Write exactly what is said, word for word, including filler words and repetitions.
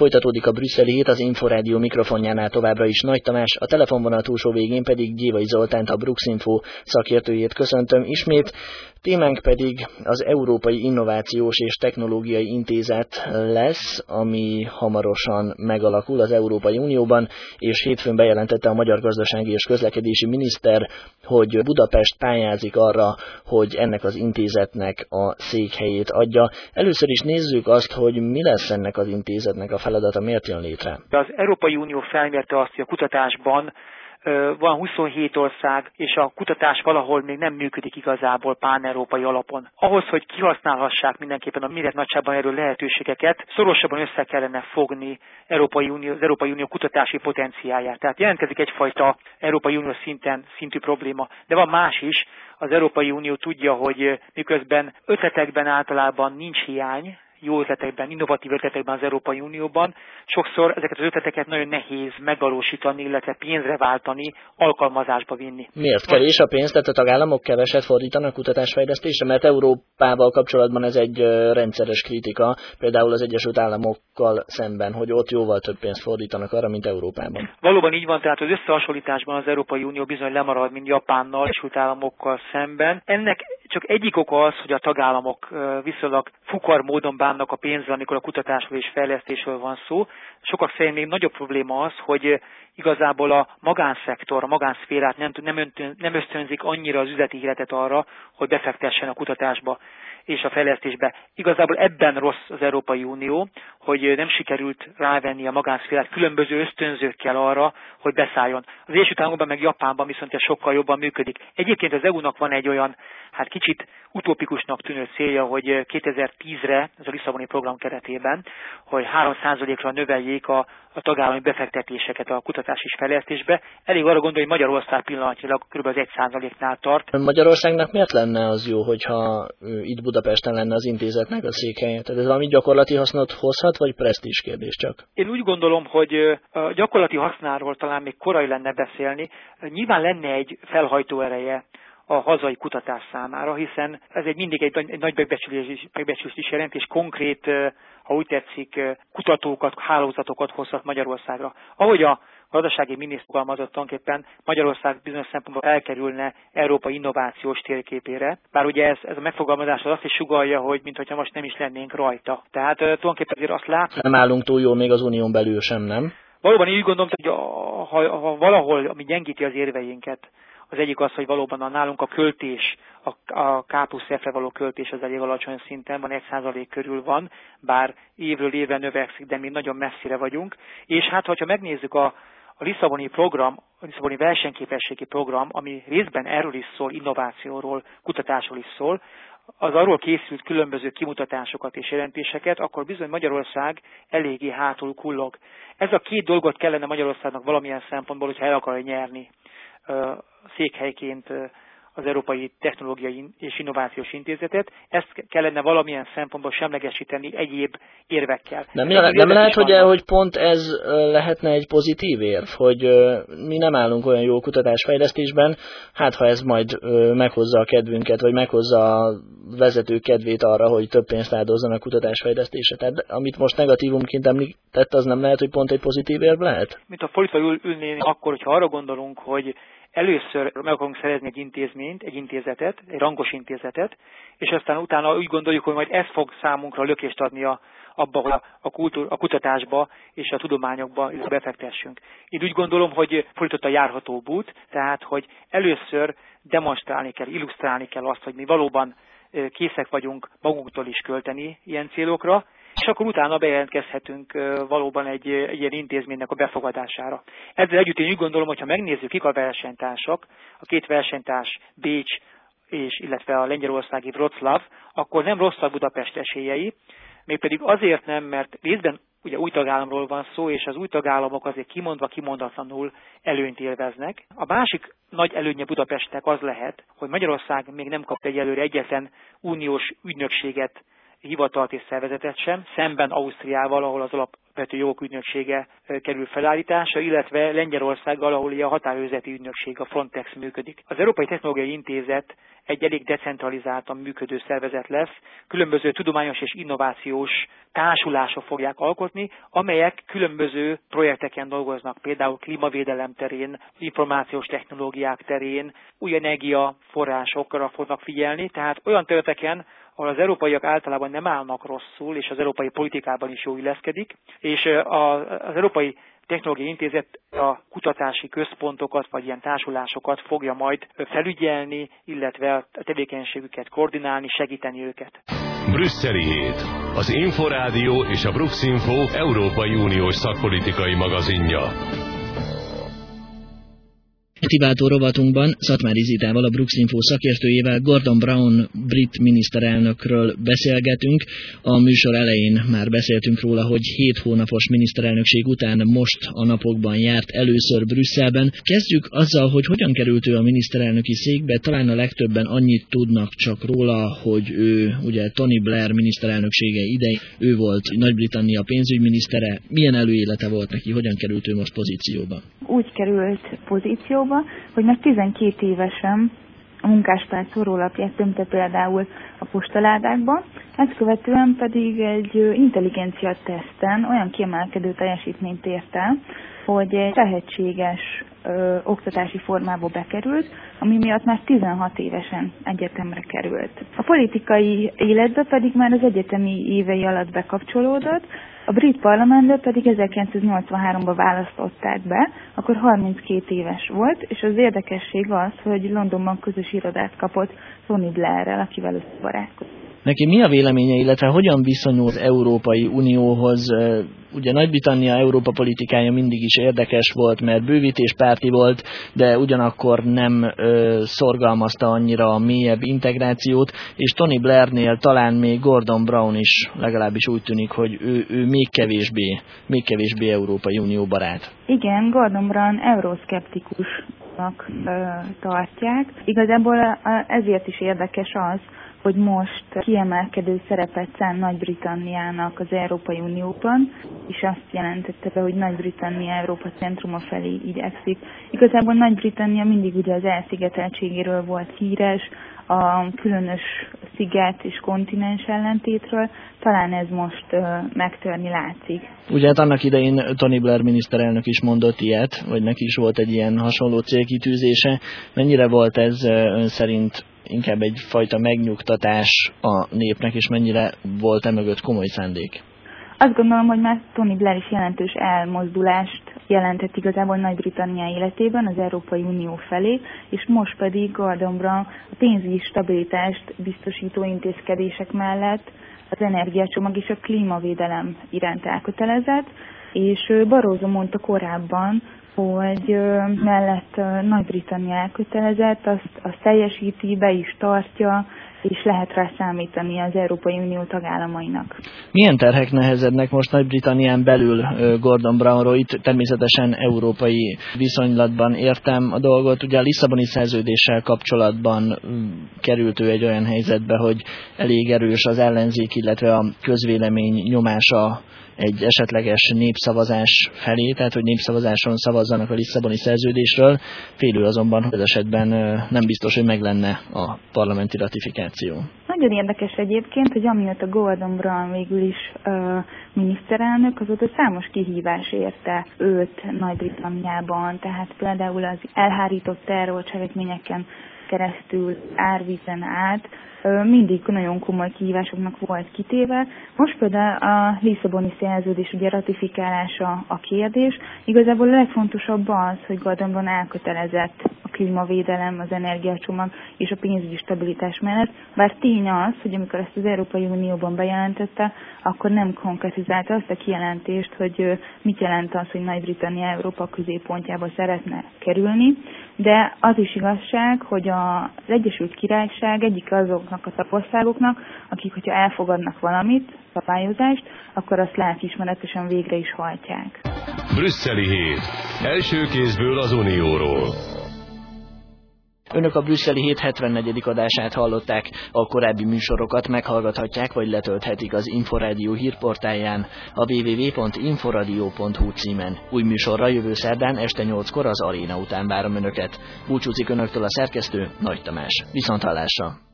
Folytatódik a brüsszeli hét, az Inforádió mikrofonjánál továbbra is Nagy Tamás, a telefonvonal túlsó végén pedig Gyévai Zoltánt, a Bruxinfo szakértőjét köszöntöm ismét. Témánk pedig az Európai Innovációs és Technológiai Intézet lesz, ami hamarosan megalakul az Európai Unióban, és hétfőn bejelentette a magyar gazdasági és közlekedési miniszter, hogy Budapest pályázik arra, hogy ennek az intézetnek a székhelyét adja. Először is nézzük azt, hogy mi lesz ennek az intézetnek a feladata, miért jön létre. Az Európai Unió felmérte azt, hogy a kutatásban van huszonhét ország, és a kutatás valahol még nem működik igazából pán-európai alapon. Ahhoz, hogy kihasználhassák mindenképpen a méret nagyságban erről lehetőségeket, szorosabban össze kellene fogni Európai Unió, az Európai Unió kutatási potenciáját. Tehát jelentkezik egyfajta Európai Unió szinten szintű probléma. De van más is, az Európai Unió tudja, hogy miközben ötletekben általában nincs hiány, jó ötletekben, innovatív ötletekben az Európai Unióban, sokszor ezeket az ötleteket nagyon nehéz megvalósítani, illetve pénzre váltani, alkalmazásba vinni. Miért kevés a pénz, tehát a tagállamok keveset fordítanak kutatásfejlesztésre? Mert Európával kapcsolatban ez egy rendszeres kritika, például az Egyesült Államokkal szemben, hogy ott jóval több pénzt fordítanak arra, mint Európában. Valóban így van, tehát az összehasonlításban az Európai Unió bizony lemarad, mint Japánnal, Egyesült Államokkal szemben. Ennek csak egyik oka az, hogy a tagállamok viszonylag fukar módon bánnak a pénzzel, amikor a kutatásról és fejlesztésről van szó. Sokak szerint még nagyobb probléma az, hogy igazából a magánszektor, a magánszférát nem, nem, nem ösztönzik annyira az üzleti életet arra, hogy befektessen a kutatásba és a fejlesztésbe. Igazából ebben rossz az Európai Unió, hogy nem sikerült rávenni a magánszférát különböző ösztönzőkkel arra, hogy beszálljon. Az Egyesült Államokban meg Japánban viszont ez sokkal jobban működik. Egyébként az é u-nak van egy olyan, hát kicsit utópikusnak tűnő célja, hogy kétezer-tízre, ez a Lisszaboni program keretében, hogy három százalékra növeljék a, a tagállami befektetéseket a kutatás és fejlesztésbe. Elég arra gondolni, hogy Magyarország pillanatnyilag kb. Az egy százaléknál tart. Magyarországnak miért lenne az jó, hogyha itt Budapesten lenne az intézetnek a székhelye? Tehát ez valami gyakorlati hasznot hozhat, vagy presztízs kérdés csak? Én úgy gondolom, hogy a gyakorlati hasznáról talán még korai lenne beszélni. Nyilván lenne egy felhajtó ereje a hazai kutatás számára, hiszen ez egy mindig egy, egy nagy megbecsülést, megbecsülést is jelent, és konkrét, ha úgy tetszik, kutatókat, hálózatokat hozhat Magyarországra. Ahogy a gazdasági miniszter fogalmazott, tulajdonképpen Magyarország bizonyos szempontból elkerülne Európa innovációs térképére, bár ugye ez, ez a megfogalmazás az azt is sugallja, hogy mintha most nem is lennénk rajta. Tehát tulajdonképpen azért azt látjuk. Nem állunk túl jól még az unión belül sem, nem? Valóban így gondolom, hogy a, ha, ha valahol, ami gyengíti az érveinket, az egyik az, hogy valóban a nálunk a költés, a, a K plusz F-re való költés az elég alacsony szinten van, egy százalék körül van, bár évről évre növekszik, de még nagyon messzire vagyunk. És hát, ha megnézzük a, a Lisszaboni program, a Lisszaboni versenyképességi program, ami részben erről is szól, innovációról, kutatásról is szól, az arról készült különböző kimutatásokat és jelentéseket, akkor bizony Magyarország eléggé hátul kullog. Ez a két dolgot kellene Magyarországnak valamilyen szempontból, hogyha el akarja nyerni székhelyként az Európai Technológiai és Innovációs Intézetet. Ezt kellene valamilyen szempontból semlegesíteni egyéb érvekkel. Nem, nem, nem lehet, hogy, hogy pont ez lehetne egy pozitív érv, hogy mi nem állunk olyan jó kutatásfejlesztésben, hát ha ez majd meghozza a kedvünket, vagy meghozza a vezetők kedvét arra, hogy több pénzt áldozzanak kutatásfejlesztésre. Tehát amit most negatívumként említett, az nem lehet, hogy pont egy pozitív érv lehet? Mint a fordítva ül, ülnénk akkor, hogyha arra gondolunk, hogy először meg akarunk szerezni egy intézményt, egy intézetet, egy rangos intézetet, és aztán utána úgy gondoljuk, hogy majd ez fog számunkra lökést adni a, abba, hogy a, a, kultúr, a kutatásba és a tudományokba befektessünk. Én úgy gondolom, hogy fordított a járható út, tehát hogy először demonstrálni kell, illusztrálni kell azt, hogy mi valóban készek vagyunk magunktól is költeni ilyen célokra, és akkor utána bejelentkezhetünk valóban egy, egy ilyen intézménynek a befogadására. Ezzel együtt én úgy gondolom, hogy ha megnézzük, kik a versenytársak, a két versenytárs Bécs és illetve a lengyelországi Wroclaw, akkor nem rosszak Budapest esélyei, mégpedig azért nem, mert részben ugye új tagállamról van szó, és az új tagállamok azért kimondva, kimondatlanul előnyt élveznek. A másik nagy előnye Budapestnek az lehet, hogy Magyarország még nem kap egyelőre egyetlen uniós ügynökséget hivatalt és szervezetet sem, szemben Ausztriával, ahol az alapvető jogok ügynöksége kerül felállításra, illetve Lengyelországgal, ahol a határőrzeti ügynökség, a Frontex működik. Az Európai Technológiai Intézet egy elég decentralizáltan működő szervezet lesz, különböző tudományos és innovációs társulások fogják alkotni, amelyek különböző projekteken dolgoznak, például klímavédelem terén, információs technológiák terén, új energiaforrásokra fognak figyelni, tehát olyan területeken, ahol az európaiak általában nem állnak rosszul, és az európai politikában is jól illeszkedik, és az Európai Technológiai Intézet a kutatási központokat, vagy ilyen társulásokat fogja majd felügyelni, illetve a tevékenységüket koordinálni, segíteni őket. Brüsszeli hét. Az Inforádió és a Bruxinfo Európai Uniós szakpolitikai magazinja. Motiváltó rovatunkban Szatmári Zitával, a Bruxinfo szakértőjével, Gordon Brown brit miniszterelnökről beszélgetünk. A műsor elején már beszéltünk róla, hogy hét hónapos miniszterelnökség után most a napokban járt először Brüsszelben. Kezdjük azzal, hogy hogyan került ő a miniszterelnöki székbe. Talán a legtöbben annyit tudnak csak róla, hogy ő ugye Tony Blair miniszterelnöksége idején, ő volt Nagy-Britannia pénzügyminisztere. Milyen előélete volt neki, hogyan került ő most pozícióba? Úgy került pozícióba, hogy meg tizenkét évesen a munkáspárt szórólapját tömte például a postaládákba, ezt követően pedig egy intelligencia teszten olyan kiemelkedő teljesítményt ért el, hogy egy tehetséges ö, oktatási formába bekerült, ami miatt már tizenhat évesen egyetemre került. A politikai életbe pedig már az egyetemi évei alatt bekapcsolódott, a brit parlamentbe pedig ezerkilencszáznyolcvanháromban választották be, akkor harminckét éves volt, és az érdekesség az, hogy Londonban közös irodát kapott Tony Blairrel, akivel összebarátkozott. Neki mi a véleménye, illetve hogyan viszonyul az Európai Unióhoz? Ugye Nagy-Britannia Európa politikája mindig is érdekes volt, mert bővítéspárti volt, de ugyanakkor nem ö, szorgalmazta annyira a mélyebb integrációt, és Tony Blairnél talán még Gordon Brown is legalábbis úgy tűnik, hogy ő, ő még kevésbé, még kevésbé Európai Unió barát. Igen, Gordon Brown euroszkeptikusnak ö, tartják. Igazából a, ezért is érdekes az, hogy most kiemelkedő szerepet szán Nagy-Britanniának az Európai Unióban, és azt jelentette be, hogy Nagy-Britannia Európa centruma felé igyekszik. Igazából Nagy-Britannia mindig ugye az elszigeteltségéről volt híres, a különös sziget és kontinens ellentétről, talán ez most uh, megtörni látszik. Ugye hát annak idején Tony Blair miniszterelnök is mondott ilyet, vagy neki is volt egy ilyen hasonló célkitűzése. Mennyire volt ez ön szerint inkább egyfajta megnyugtatás a népnek, és mennyire volt emögött komoly szándék? Azt gondolom, hogy már Tony Blair is jelentős elmozdulást jelentett igazából Nagy-Britannia életében az Európai Unió felé, és most pedig Gordon Brown a pénzügyi stabilitást biztosító intézkedések mellett az energiacsomag és a klímavédelem iránt elkötelezett, és Barroso mondta korábban, hogy mellett Nagy-Britannia elkötelezett, azt, azt teljesíti, be is tartja, és lehet rá számítani az Európai Unió tagállamainak. Milyen terhek nehezednek most Nagy-Britannián belül Gordon Brownról? Itt természetesen európai viszonylatban értem a dolgot. Ugye a Lisszaboni szerződéssel kapcsolatban került ő egy olyan helyzetbe, hogy elég erős az ellenzék, illetve a közvélemény nyomása egy esetleges népszavazás felé, tehát hogy népszavazáson szavazzanak a Lisszaboni szerződésről. Félő azonban, hogy ez esetben nem biztos, hogy meg lenne a parlamenti ratifikáció. Nagyon érdekes egyébként, hogy amióta Gordon Brown végül is uh, miniszterelnök, azóta számos kihívás érte őt Nagy-Britanniában, tehát például az elhárított terrorcselekményeken keresztül, árvízen át, mindig nagyon komoly kihívásoknak volt kitéve. Most például a Lisszaboni szerződés ugye ratifikálása a kérdés. Igazából a legfontosabb az, hogy Gordonban elkötelezett a klímavédelem, az energiacsomag és a pénzügyi stabilitás mellett, bár tény az, hogy amikor ezt az Európai Unióban bejelentette, akkor nem konkretizálta azt a kijelentést, hogy mit jelent az, hogy Nagy-Britannia Európa középpontjába szeretne kerülni, de az is igazság, hogy az Egyesült Királyság egyik azoknak a tagországoknak, akik, hogyha elfogadnak valamit, szabályozást, akkor azt lelkiismeretesen végre is hajtják. Brüsszeli hét. Első kézből az Unióról. Önök a brüsszeli hét hetvennegyedik adását hallották, a korábbi műsorokat meghallgathatják vagy letölthetik az Inforádió hírportálján, a double-u double-u double-u pont inforadio pont hu címen. Új műsorra jövő szerdán este nyolckor az aréna után várom Önöket. Búcsúzik Önöktől a szerkesztő, Nagy Tamás. Viszonthallásra!